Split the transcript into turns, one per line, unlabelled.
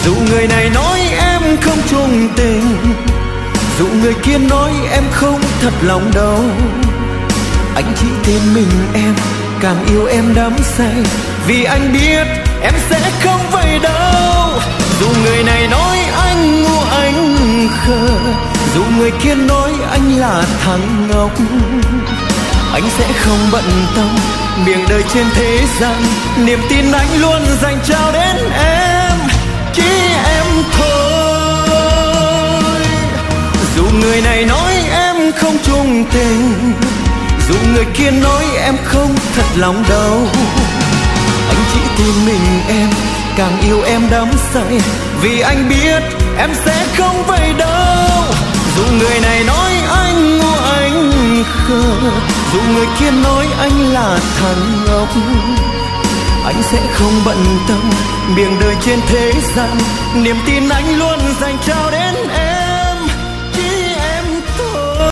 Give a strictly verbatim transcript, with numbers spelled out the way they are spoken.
Dù người này nói em không chung tình, dù người kia nói em không thật lòng đâu, anh chỉ thêm mình em, càng yêu em đắm say, vì anh biết em sẽ không vậy đâu. Dù người này nói anh ngu anh khờ, dù người kia nói anh là thằng ngốc, anh sẽ không bận tâm miệng đời trên thế gian, niềm tin anh luôn dành trao đến em, chỉ em thôi. Dù người này nói em không chung tình, dù người kia nói em không thật lòng đâu, anh chỉ tìm mình em, càng yêu em đắm say, vì anh biết em sẽ không vậy đâu. Dù người này nói anh ngu anh khờ, dù người kia nói anh là thằng ngốc, anh sẽ không bận tâm miệng đời trên thế gian, niềm tin anh luôn dành trao đến